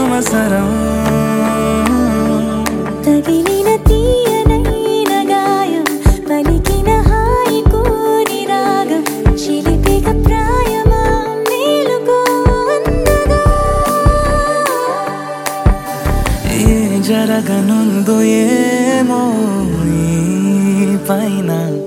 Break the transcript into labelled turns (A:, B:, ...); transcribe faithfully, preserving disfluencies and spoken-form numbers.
A: సుమసరం
B: తగిలిన తీయనైన గాయం పలికిన హాయి కోరి రాగం చిలిపిక ప్రాయమా మేలుకో అన్నదా
A: ఏ జరగనుందో ఏమో ఈ పైన